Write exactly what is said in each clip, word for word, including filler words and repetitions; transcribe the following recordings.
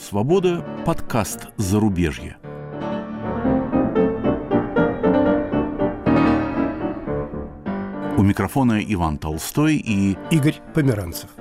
Свобода. Подкаст «Зарубежье». У микрофона Иван Толстой и Игорь Померанцев.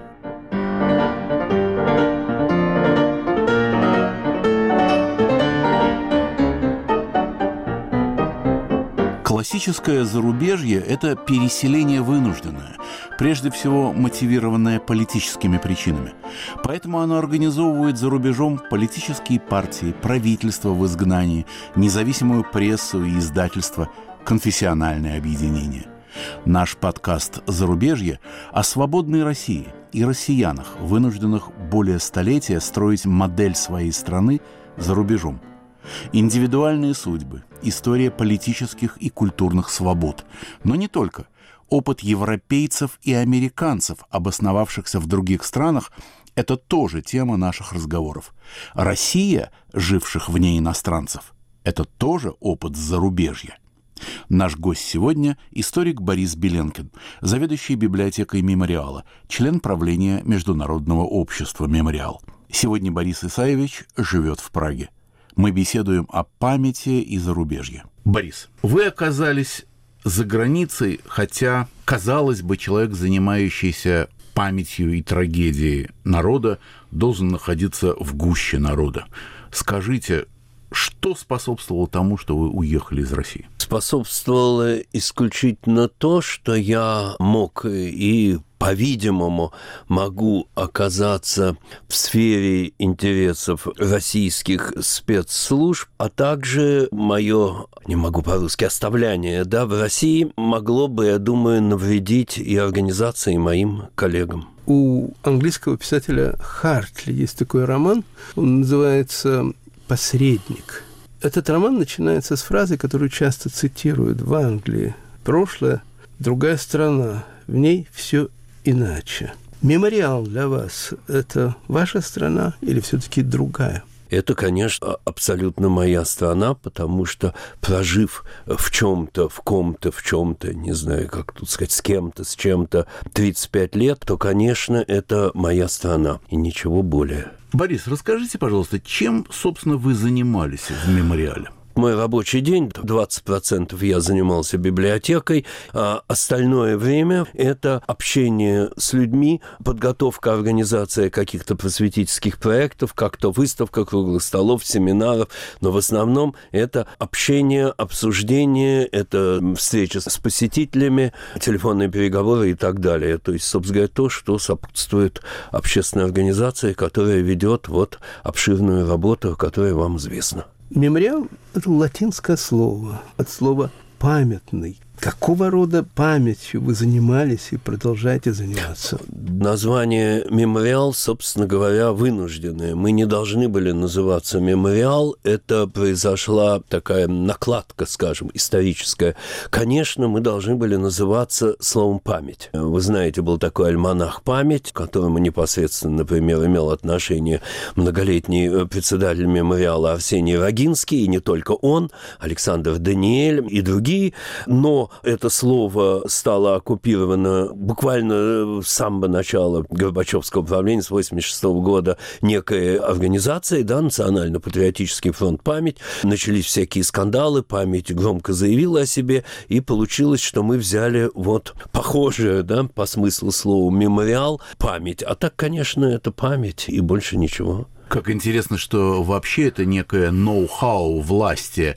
Классическое зарубежье – это переселение вынужденное, прежде всего мотивированное политическими причинами. Поэтому оно организовывает за рубежом политические партии, правительства в изгнании, независимую прессу и издательство, конфессиональные объединения. Наш подкаст «Зарубежье» о свободной России и россиянах, вынужденных более столетия строить модель своей страны за рубежом. Индивидуальные судьбы, история политических и культурных свобод. Но не только. Опыт европейцев и американцев, обосновавшихся в других странах, это тоже тема наших разговоров. Россия, живших вне иностранцев, это тоже опыт зарубежья. Наш гость сегодня – историк Борис Беленкин, заведующий библиотекой «Мемориала», член правления Международного общества «Мемориал». Сегодня Борис Исаевич живет в Праге. Мы беседуем о памяти и зарубежье. Борис, вы оказались за границей, хотя, казалось бы, человек, занимающийся памятью и трагедией народа, должен находиться в гуще народа. Скажите, что способствовало тому, что вы уехали из России? Способствовало исключительно то, что я мог и, по-видимому, могу оказаться в сфере интересов российских спецслужб, а также мое, не могу по-русски, оставляние да, в России могло бы, я думаю, навредить и организации, и моим коллегам. У английского писателя Хартли есть такой роман, он называется «Посредник». Этот роман начинается с фразы, которую часто цитируют в Англии. «Прошлое – другая страна, в ней все иначе». Мемориал для вас – это ваша страна или все-таки другая? Это, конечно, абсолютно моя страна, потому что, прожив в чем-то, в ком-то, в чем-то, не знаю, как тут сказать, с кем-то, с чем-то тридцать пять лет, то, конечно, это моя страна и ничего более. Борис, расскажите, пожалуйста, чем, собственно, вы занимались в «Мемориале»? Мой рабочий день, двадцать процентов я занимался библиотекой, а остальное время – это общение с людьми, подготовка, организация каких-то просветительских проектов, как-то выставка, круглых столов, семинаров, но в основном это общение, обсуждение, это встреча с посетителями, телефонные переговоры и так далее. То есть, собственно говоря, то, что сопутствует общественной организации, которая ведет вот обширную работу, которая вам известна. Мемориал – это латинское слово, от слова «памятный». Какого рода памятью вы занимались и продолжаете заниматься? Название «Мемориал», собственно говоря, вынужденное. Мы не должны были называться «Мемориал». Это произошла такая накладка, скажем, историческая. Конечно, мы должны были называться словом «память». Вы знаете, был такой альманах «Память», к которому непосредственно, например, имел отношение многолетний председатель «Мемориала» Арсений Рогинский, и не только он, Александр Даниэль и другие. Но это слово стало оккупировано буквально с самого начала Горбачевского правления, с восемьдесят шестого года, некой организацией, да, Национально-патриотический фронт «Память». Начались всякие скандалы, «Память» громко заявила о себе, и получилось, что мы взяли вот похожее, да, по смыслу слова «мемориал» «память». А так, конечно, это память и больше ничего. Как интересно, что вообще это некое ноу-хау власти,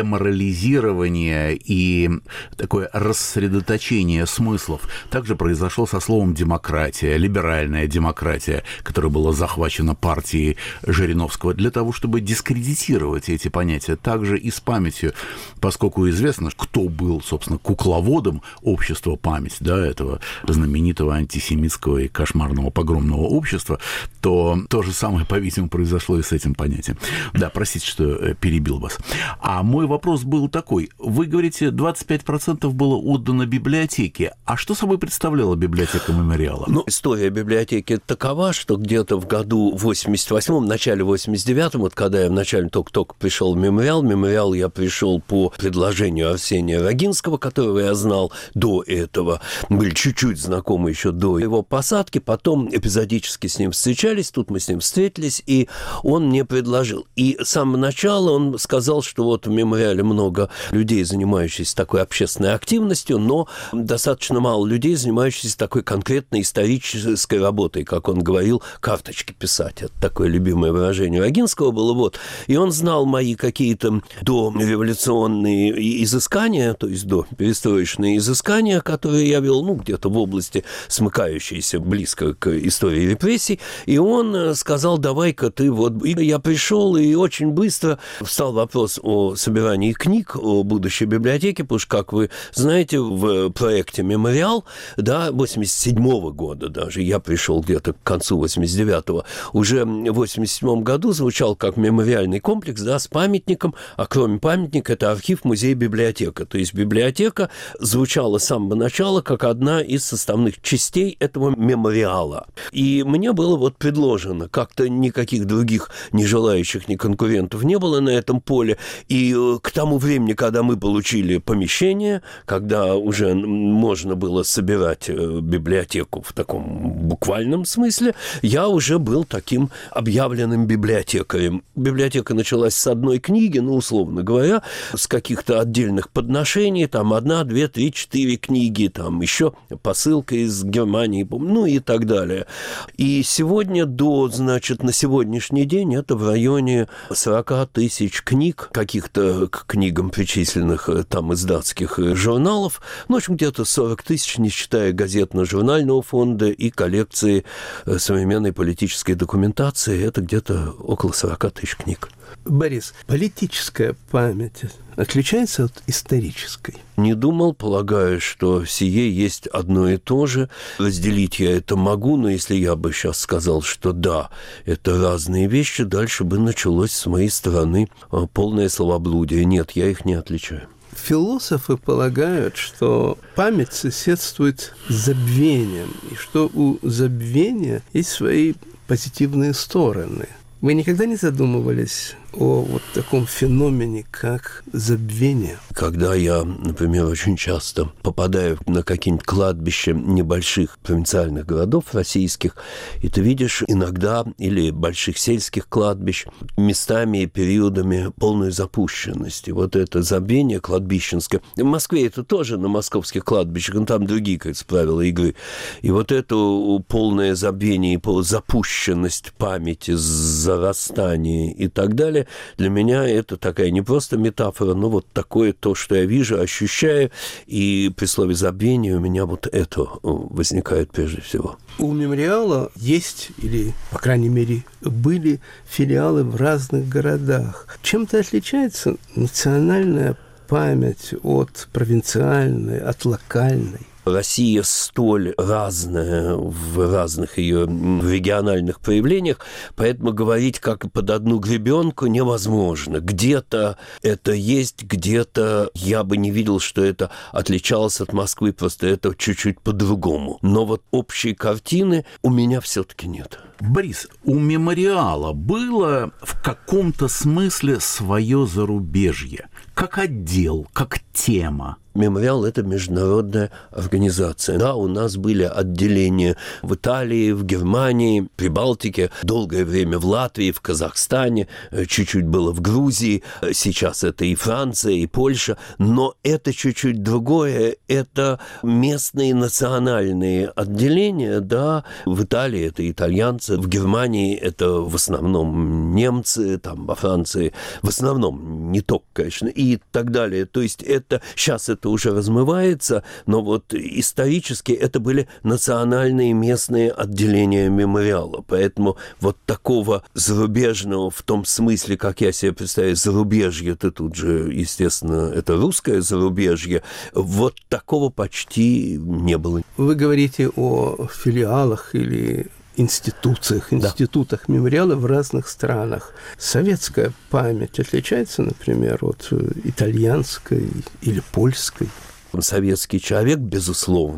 деморализирование и такое рассредоточение смыслов. Также произошло со словом «демократия», либеральная демократия, которая была захвачена партией Жириновского для того, чтобы дискредитировать эти понятия. Также и с памятью, поскольку известно, кто был, собственно, кукловодом общества «Память», да, этого знаменитого антисемитского и кошмарного погромного общества, то то же самое, по-видимому, произошло и с этим понятием. Да, простите, что перебил вас. А мой вопрос был такой. Вы говорите, двадцать пять процентов было отдано библиотеке. А что собой представляла библиотека «Мемориала»? Ну, история библиотеки такова, что где-то в году восемьдесят восьмом, в начале восемьдесят девятом, вот когда я вначале только-только пришел в «Мемориал», в «Мемориал» я пришел по предложению Арсения Рогинского, которого я знал до этого, были чуть-чуть знакомы еще до его посадки, потом эпизодически с ним встречались, тут мы с ним встретились, и он мне предложил. И с самого начала он сказал, что вот в мемориале много людей, занимающихся такой общественной активностью, но достаточно мало людей, занимающихся такой конкретной исторической работой, как он говорил, карточки писать. Это такое любимое выражение Рогинского было. Вот. И он знал мои какие-то дореволюционные изыскания, то есть до перестроечные изыскания, которые я вел, ну, где-то в области, смыкающейся близко к истории репрессий. И он сказал, давай-ка ты вот... И я пришел, и очень быстро встал вопрос о собирании книг, о будущей библиотеке, потому что, как вы знаете, в проекте «Мемориал», да, восемьдесят седьмого года даже, я пришел где-то к концу восемьдесят девятого, уже в восемьдесят седьмом году звучал как мемориальный комплекс, да, с памятником, а кроме памятника это архив, музей, библиотека. То есть библиотека звучала с самого начала как одна из составных частей этого мемориала. И мне было вот предложено, как-то никаких других ни желающих, ни конкурентов не было на этом поле. И к тому времени, когда мы получили помещение, когда уже можно было собирать библиотеку в таком буквальном смысле, я уже был таким объявленным библиотекарем. Библиотека началась с одной книги, ну, условно говоря, с каких-то отдельных подношений, там одна, две, три, четыре книги, там еще посылка из Германии, ну и так далее. И сегодня до, значит, на сегодняшний день это в районе сорок тысяч книг, каких-то к книгам причисленных там из датских журналов, ну, в общем, где-то сорок тысяч, не считая газетно-журнального фонда и коллекции современной политической документации, это где-то около сорок тысяч книг. Борис, политическая память отличается от исторической? Не думал, полагаю, что сие есть одно и то же. Разделить я это могу, но если я бы сейчас сказал, что да, это разные вещи, дальше бы началось с моей стороны полное словоблудие. Нет, я их не отличаю. Философы полагают, что память соседствует с забвением, и что у забвения есть свои позитивные стороны. Вы никогда не задумывались о вот таком феномене, как забвение? Когда я, например, очень часто попадаю на какие-нибудь кладбища небольших провинциальных городов российских, и ты видишь иногда, или больших сельских кладбищ, местами и периодами полной запущенности. Вот это забвение кладбищенское. В Москве это тоже на московских кладбищах, но там другие, как правила игры. И вот это полное забвение и запущенность памяти, зарастание и так далее, для меня это такая не просто метафора, но вот такое то, что я вижу, ощущаю, и при слове забвение у меня вот это возникает прежде всего. У мемориала есть, или, по крайней мере, были филиалы в разных городах. Чем-то отличается национальная память от провинциальной, от локальной? Россия столь разная в разных ее региональных проявлениях, поэтому говорить как под одну гребенку невозможно. Где-то это есть, где-то я бы не видел, что это отличалось от Москвы, просто это чуть-чуть по-другому. Но вот общей картины у меня все-таки нет. Борис, у мемориала было в каком-то смысле свое зарубежье, как отдел, как тема. Мемориал – это международная организация. Да, у нас были отделения в Италии, в Германии, Прибалтике, долгое время в Латвии, в Казахстане, чуть-чуть было в Грузии, сейчас это и Франция, и Польша, но это чуть-чуть другое, это местные национальные отделения, да, в Италии это итальянцы, в Германии это в основном немцы, там во Франции в основном, не только, конечно, и так далее. То есть это, сейчас это уже размывается, но вот исторически это были национальные местные отделения мемориала. Поэтому вот такого зарубежного в том смысле, как я себе представляю, зарубежье, это тут же, естественно, это русское зарубежье, вот такого почти не было. Вы говорите о филиалах или институциях, институтах да. мемориала в разных странах. Советская память отличается, например, от итальянской или польской? Советский человек, безусловно,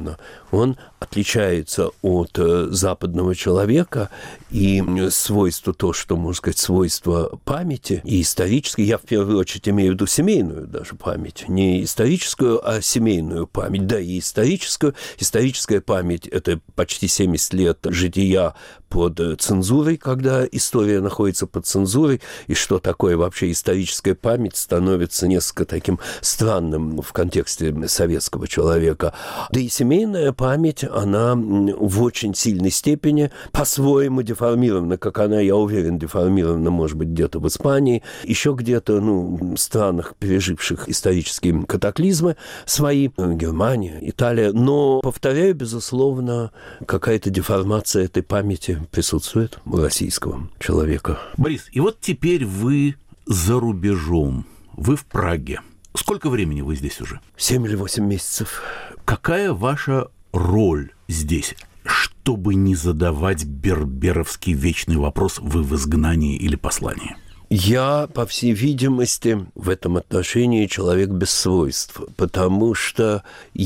он отличается от западного человека, и свойство то, что, можно сказать, свойство памяти и исторической, я в первую очередь имею в виду семейную даже память, не историческую, а семейную память, да, и историческую. Историческая память – это почти семьдесят лет жития под цензурой, когда история находится под цензурой, и что такое вообще историческая память становится несколько таким странным в контексте советского человека. Да и семейная память, она в очень сильной степени по-своему деформирована, как она, я уверен, деформирована, может быть, где-то в Испании, еще где-то, ну, в странах, переживших исторические катаклизмы свои, Германия, Италия. Но, повторяю, безусловно, какая-то деформация этой памяти присутствует у российского человека. Борис, и вот теперь вы за рубежом, вы в Праге. Сколько времени вы здесь уже? Семь или восемь месяцев. Какая ваша роль здесь? Чтобы не задавать берберовский вечный вопрос: вы в изгнании или послании? Я, по всей видимости, в этом отношении человек без свойств, потому что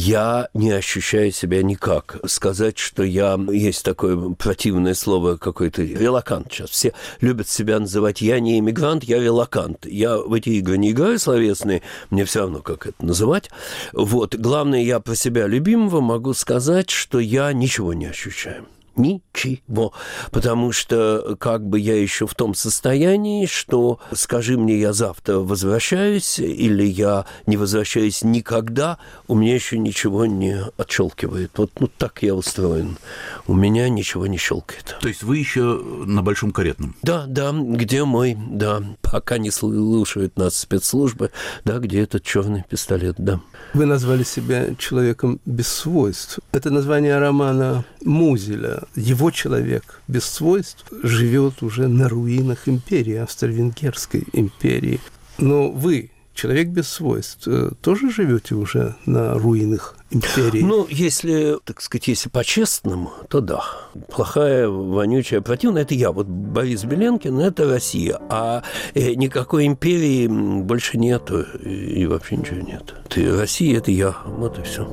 я не ощущаю себя никак. Сказать, что я... Есть такое противное слово какой-то релакант сейчас. Все любят себя называть «я не иммигрант, я релакант». Я в эти игры не играю словесные, мне все равно, как это называть. Вот. Главное, я про себя любимого могу сказать, что я ничего не ощущаю. Ничего. Потому что как бы я еще в том состоянии, что скажи мне, я завтра возвращаюсь, или я не возвращаюсь никогда, у меня еще ничего не отщелкивает. Вот ну, так я устроен. У меня ничего не щелкает. То есть вы еще на Большом Каретном? Да, да, где мой, да, пока не слушают нас спецслужбы, да, где этот черный пистолет, да. Вы назвали себя человеком без свойств. Это название романа Музеля. Его человек без свойств живет уже на руинах империи, Австро-Венгерской империи. Но вы, человек без свойств, тоже живете уже на руинах империи? Ну, если, так сказать, если по-честному, то да. Плохая, вонючая, противная – это я. Вот Борис Беленкин – это Россия. А никакой империи больше нету, и вообще ничего нет. Ты, Россия – это я. Вот и все.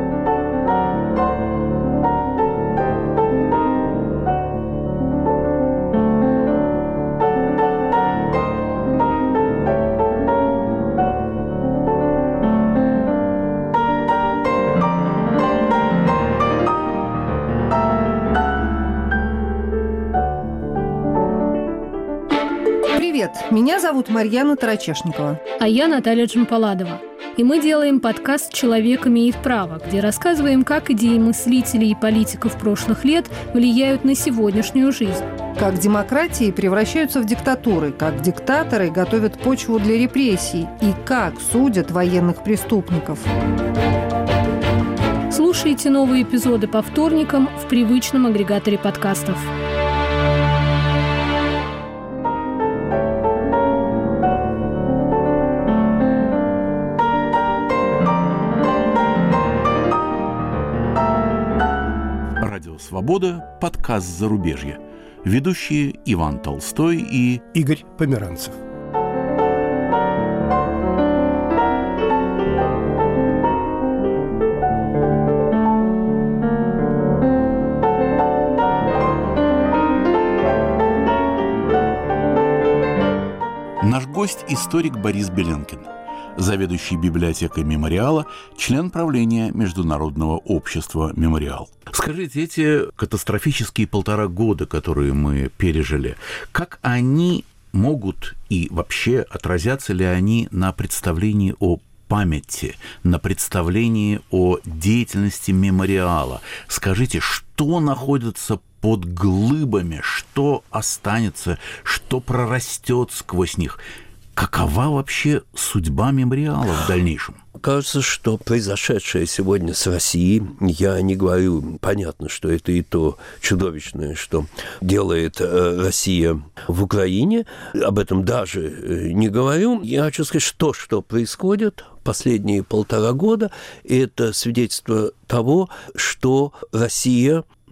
Меня зовут Марьяна Тарачешникова. А я Наталья Джампаладова. И мы делаем подкаст «Человек имеет право», где рассказываем, как идеи мыслителей и политиков прошлых лет влияют на сегодняшнюю жизнь. Как демократии превращаются в диктатуры, как диктаторы готовят почву для репрессий и как судят военных преступников. Слушайте новые эпизоды по вторникам в привычном агрегаторе подкастов. «Свобода», подкаст «Зарубежье». Ведущие Иван Толстой и Игорь Померанцев. Наш гость – историк Борис Беленкин, заведующий библиотекой «Мемориала», член правления Международного общества «Мемориал». Скажите, эти катастрофические полтора года, которые мы пережили, как они могут и вообще отразятся ли они на представлении о памяти, на представлении о деятельности «Мемориала»? Скажите, что находится под глыбами, что останется, что прорастет сквозь них? Какова вообще судьба «Мемориала» в дальнейшем? Кажется, что произошедшее сегодня с Россией, я не говорю, понятно, что это и то чудовищное, что делает Россия в Украине, об этом даже не говорю. Я хочу сказать, что, что происходит последние полтора года, это свидетельство того, что Россия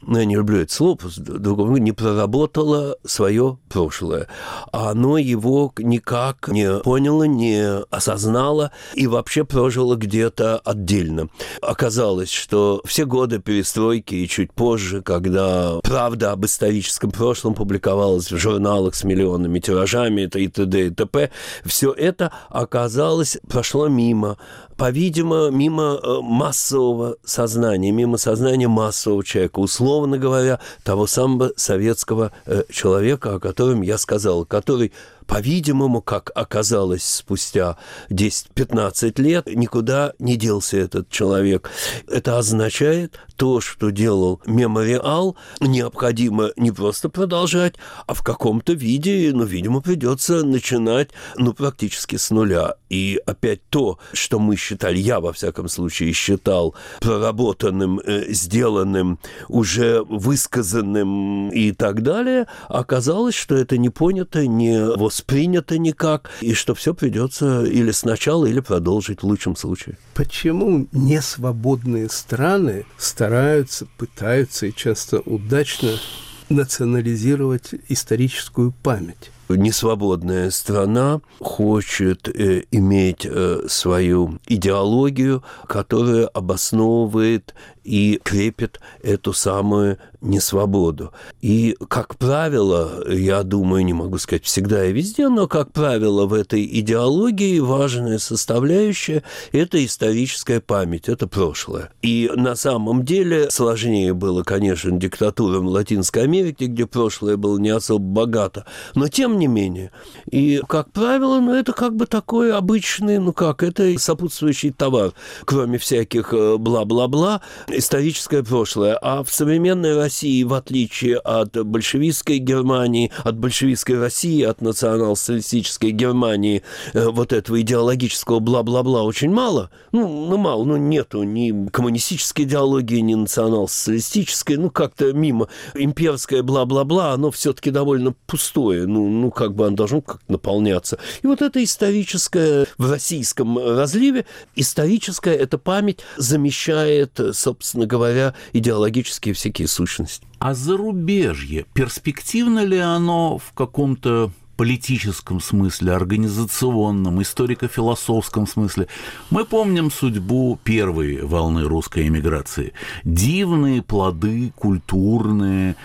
ну, я не люблю это слово, не проработало свое прошлое. А оно его никак не поняло, не осознало и вообще прожило где-то отдельно. Оказалось, что все годы перестройки и чуть позже, когда правда об историческом прошлом публиковалась в журналах с миллионными тиражами и т.д. и т.п., все это оказалось, прошло мимо. По-видимому, мимо массового сознания, мимо сознания массового человека, условно говоря, того самого советского человека, о котором я сказал, который, по-видимому, как оказалось спустя десять-пятнадцать лет, никуда не делся этот человек. Это означает, то, что делал мемориал, необходимо не просто продолжать, а в каком-то виде, ну, видимо, придется начинать, ну, практически с нуля. И опять то, что мы считали, я, во всяком случае, считал проработанным, э, сделанным, уже высказанным и так далее, оказалось, что это не понято, не воспринято никак, и что все придется или сначала, или продолжить в лучшем случае. Почему несвободные страны стараются, пытаются и часто удачно национализировать историческую память? Несвободная страна хочет э, иметь э, свою идеологию, которая обосновывает и крепит эту самую несвободу. И, как правило, я думаю, не могу сказать всегда и везде, но, как правило, в этой идеологии важная составляющая – это историческая память, это прошлое. И на самом деле сложнее было, конечно, диктатурам Латинской Америки, где прошлое было не особо богато, но тем не менее. И, как правило, ну, это как бы такой обычный, ну как, это сопутствующий товар, кроме всяких бла-бла-бла, историческое прошлое. А в современной России, в отличие от большевистской Германии, от большевистской России, от национал-социалистической Германии, вот этого идеологического бла-бла-бла очень мало. Ну, ну мало, ну нету ни коммунистической идеологии, ни национал-социалистической, ну как-то мимо. Имперское бла-бла-бла, оно все-таки довольно пустое, ну, ну как бы оно должно как-то наполняться. И вот это историческое в российском разливе, историческая эта память замещает, собственно говоря, идеологические всякие сущности. А зарубежье, перспективно ли оно в каком-то политическом смысле, организационном, историко-философском смысле? Мы помним судьбу первой волны русской эмиграции. Дивные плоды культурные,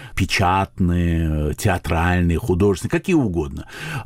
печатные, театральные, художественные, какие угодно.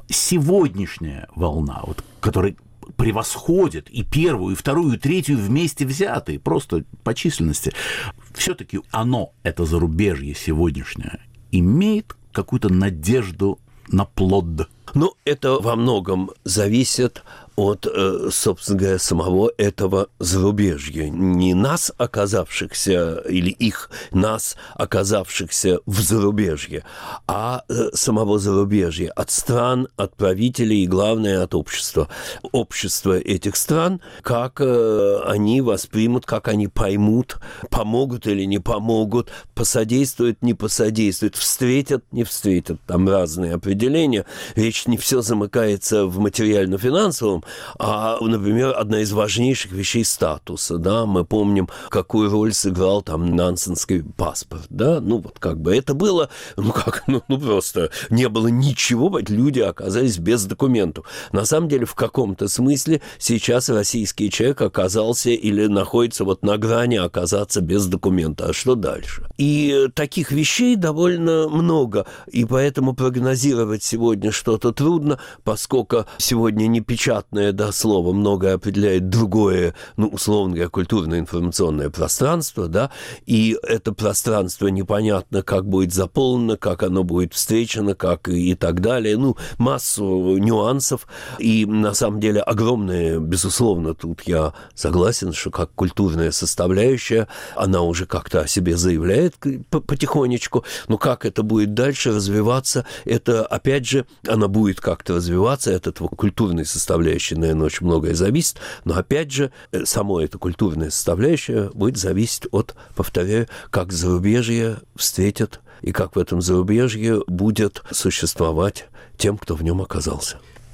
Сегодняшняя волна, вот, которая превосходит и первую, и вторую, и третью вместе взятые, просто по численности, все-таки оно, это зарубежье сегодняшнее, имеет какую-то надежду на плод? Ну, это во многом зависит от, собственно говоря, самого этого зарубежья. Не нас, оказавшихся, или их, нас, оказавшихся в зарубежье, а самого зарубежья, от стран, от правителей и, главное, от общества. Общество этих стран, как они воспримут, как они поймут, помогут или не помогут, посодействуют, не посодействуют, встретят, не встретят. Там разные определения. Речь не все замыкается в материально-финансовом, а, например, одна из важнейших вещей статуса, да, мы помним, какую роль сыграл там нансенский паспорт, да, ну вот как бы это было, ну как, ну, ну просто не было ничего, люди оказались без документов. На самом деле, в каком-то смысле сейчас российский человек оказался или находится вот на грани оказаться без документа, а что дальше? И таких вещей довольно много, и поэтому прогнозировать сегодня что-то трудно, поскольку сегодня не печатное, да, слово многое определяет другое, ну, условно говоря, культурное информационное пространство, да, и это пространство непонятно, как будет заполнено, как оно будет встречено, как и, и так далее, ну, массу нюансов, и на самом деле огромное, безусловно, тут я согласен, что как культурная составляющая, она уже как-то о себе заявляет потихонечку, но как это будет дальше развиваться, это, опять же, она будет как-то развиваться, от этого культурной составляющей, наверное, очень многое зависит, но, опять же, само эта культурная составляющая будет зависеть от, повторяю, как зарубежье встретят и как в этом зарубежье будет существовать тем, кто в нем оказался.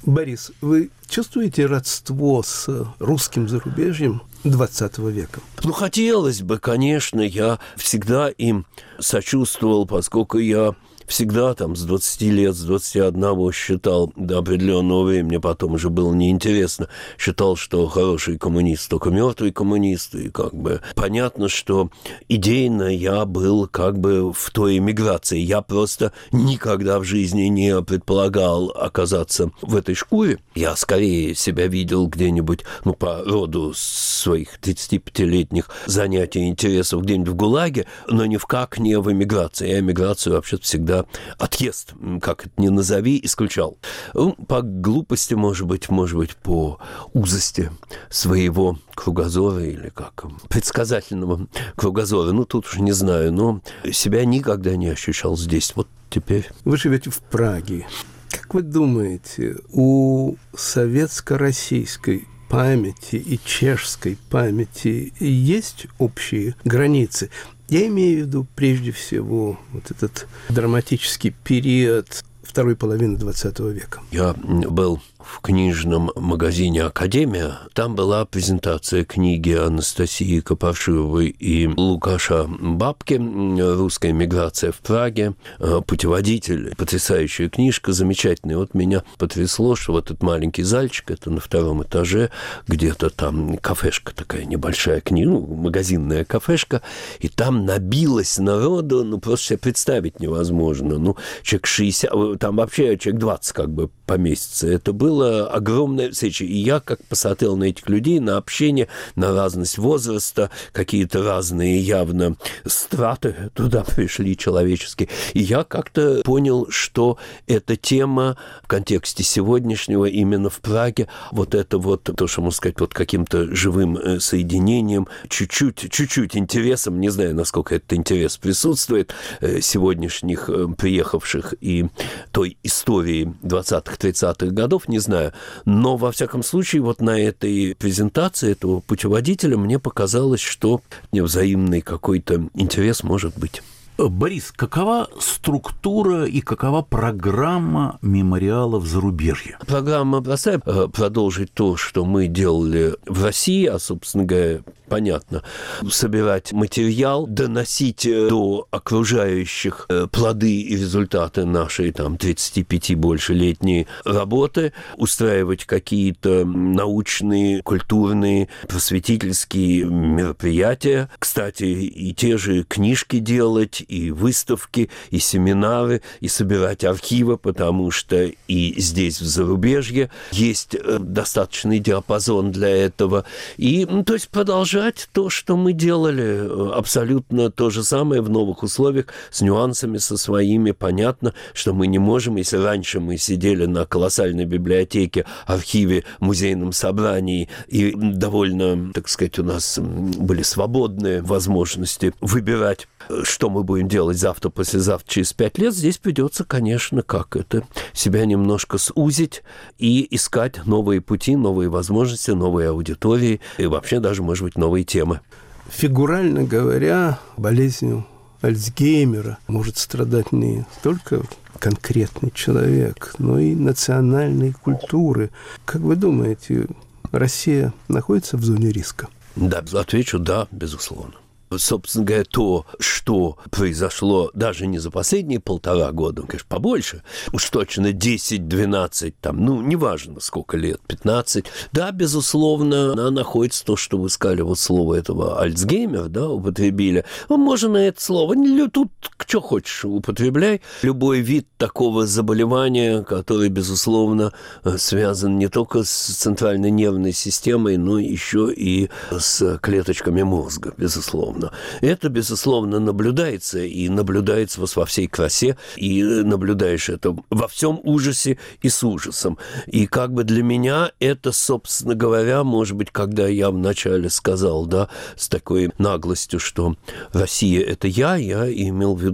Борис, вы чувствуете родство с русским зарубежьем двадцатого века? Ну, хотелось бы, конечно, я всегда им сочувствовал, поскольку я всегда там с двадцати лет, с двадцати одного считал до определенного времени, потом уже было неинтересно, считал, что хороший коммунист только мертвый коммунист, и как бы понятно, что идейно я был как бы в той эмиграции. Я просто никогда в жизни не предполагал оказаться в этой шкуре. Я скорее себя видел где-нибудь, ну, по роду своих тридцатипятилетних занятий и интересов где-нибудь в ГУЛАГе, но никак не в эмиграции. Я эмиграцию вообще всегда отъезд, как это ни назови, исключал. По глупости, может быть, может быть, по узости своего кругозора или как, предсказательного кругозора. Ну, тут уж не знаю, но себя никогда не ощущал здесь. Вот теперь. Вы живете в Праге. Как вы думаете, у советско-российской памяти и чешской памяти есть общие границы? Я имею в виду прежде всего вот этот драматический период второй половины двадцатого века. Я был в книжном магазине «Академия». Там была презентация книги Анастасии Копошиловой и Лукаша Бабки «Русская миграция в Праге». Путеводитель, потрясающая книжка, замечательная. Вот меня потрясло, что вот этот маленький зальчик, это на втором этаже, где-то там кафешка такая небольшая, книга, ну, магазинная кафешка, и там набилось народу, ну, просто себе представить невозможно. Ну, человек шестьдесят, там вообще человек двадцать как бы поместится. Это было огромная встреча. И я как посмотрел на этих людей, на общение, на разность возраста, какие-то разные явно страты туда пришли человеческие. И я как-то понял, что эта тема в контексте сегодняшнего именно в Праге, вот это вот, то, что можно сказать, вот каким-то живым соединением, чуть-чуть, чуть-чуть интересом, не знаю, насколько этот интерес присутствует, сегодняшних приехавших и той истории двадцатых-тридцатых годов, не знаю. Но, во всяком случае, вот на этой презентации этого путеводителя мне показалось, что взаимный какой-то интерес может быть. Борис, какова структура и какова программа мемориала в зарубежье? Программа простая. Продолжить то, что мы делали в России, а, собственно говоря, понятно, собирать материал, доносить до окружающих плоды и результаты нашей там тридцати пяти больше летней работы, устраивать какие-то научные, культурные, просветительские мероприятия. Кстати, и те же книжки делать, и выставки, и семинары, и собирать архивы, потому что и здесь, в зарубежье, есть достаточный диапазон для этого. И, ну, то есть, продолжать то, что мы делали, абсолютно то же самое в новых условиях, с нюансами, со своими. Понятно, что мы не можем, если раньше мы сидели на колоссальной библиотеке, архиве, музейном собрании, и довольно, так сказать, у нас были свободные возможности выбирать, что мы будем делать завтра, послезавтра, через пять лет, здесь придется, конечно, как это, себя немножко сузить и искать новые пути, новые возможности, новые аудитории и вообще даже, может быть, новые темы. Фигурально говоря, болезнью Альцгеймера может страдать не только конкретный человек, но и национальные культуры. Как вы думаете, Россия находится в зоне риска? Да, отвечу да, безусловно. Собственно говоря, то, что произошло даже не за последние полтора года, конечно, побольше, уж точно десять-двенадцать, там, ну, неважно, сколько лет, пятнадцать, да, безусловно, она находится, то, что вы сказали, вот слово этого Альцгеймер, да, употребили. Ну, можно на это слово, тут что хочешь употребляй. Любой вид такого заболевания, который, безусловно, связан не только с центральной нервной системой, но еще и с клеточками мозга, безусловно. Это, безусловно, наблюдается, и наблюдается во всей красе, и наблюдаешь это во всем ужасе и с ужасом. И как бы для меня это, собственно говоря, может быть, когда я вначале сказал, да, с такой наглостью, что Россия – это я, я имел в виду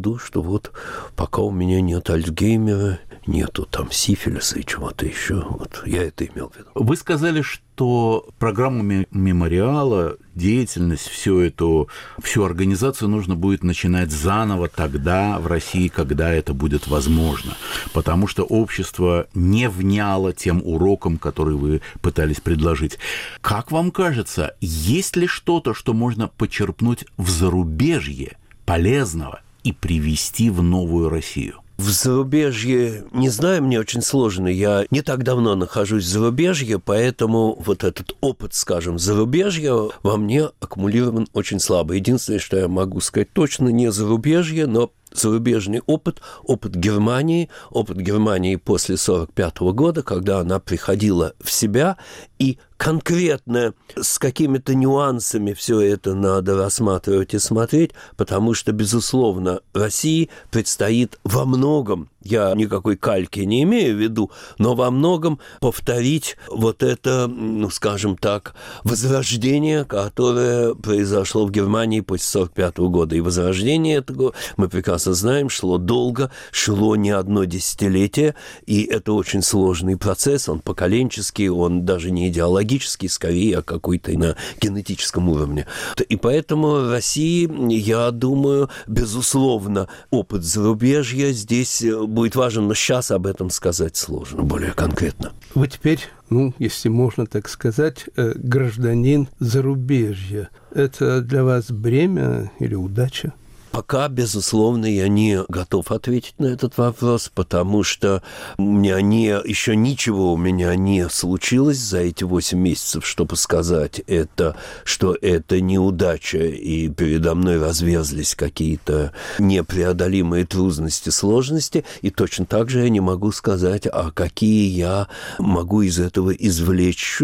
виду, что вот пока у меня нет Альцгеймера, нету там сифилиса и чего-то еще. Вот я это имел в виду. Вы сказали, что программу мемориала, деятельность, всю эту, всю организацию нужно будет начинать заново тогда в России, когда это будет возможно, потому что общество не вняло тем урокам, которые вы пытались предложить. Как вам кажется, есть ли что-то, что можно почерпнуть в зарубежье полезного и привести в новую Россию? В зарубежье, не знаю, мне очень сложно. Я не так давно нахожусь в зарубежье, поэтому вот этот опыт, скажем, зарубежья во мне аккумулирован очень слабо. Единственное, что я могу сказать, точно не зарубежье, но зарубежный опыт, опыт Германии, опыт Германии после сорок пятого года, когда она приходила в себя, и конкретно с какими-то нюансами все это надо рассматривать и смотреть, потому что, безусловно, России предстоит во многом, я никакой кальки не имею в виду, но во многом повторить вот это, ну, скажем так, возрождение, которое произошло в Германии после сорок пятого года. И возрождение этого, мы прекрасно знаем, шло долго, шло не одно десятилетие, и это очень сложный процесс, он поколенческий, он даже не идеологический, скорее, а какой-то на генетическом уровне. И поэтому России, я думаю, безусловно, опыт зарубежья здесь будет важен, но сейчас об этом сказать сложно, более конкретно. Вы теперь, ну, если можно так сказать, гражданин зарубежья. Это для вас бремя или удача? Пока, безусловно, я не готов ответить на этот вопрос, потому что у меня не, еще ничего у меня не случилось за эти восемь месяцев, чтобы сказать это, что это неудача, и передо мной разверзлись какие-то непреодолимые трудности, сложности, и точно так же я не могу сказать, а какие я могу из этого извлечь,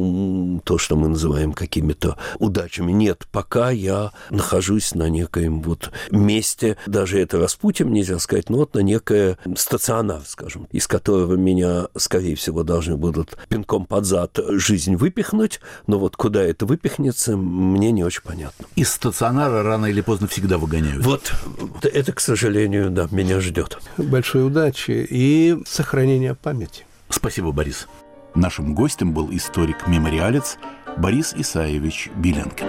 ну, то, что мы называем какими-то удачами. Нет, пока я нахожусь на некоем вот месте, даже это распутьем нельзя сказать, но вот на некое стационар, скажем, из которого меня, скорее всего, должны будут пинком под зад жизнь выпихнуть, но вот куда это выпихнется, мне не очень понятно. Из стационара рано или поздно всегда выгоняют. Вот это, к сожалению, да, меня ждет. Большой удачи и сохранения памяти. Спасибо, Борис. Нашим гостем был историк-мемориалец Борис Исаевич Беленкин.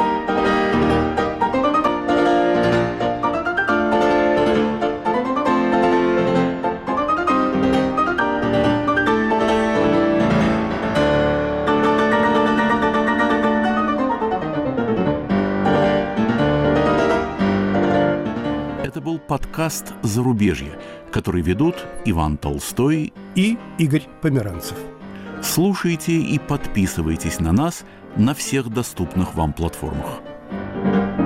Подкаст «Зарубежье», который ведут Иван Толстой и Игорь Померанцев. Слушайте и подписывайтесь на нас на всех доступных вам платформах.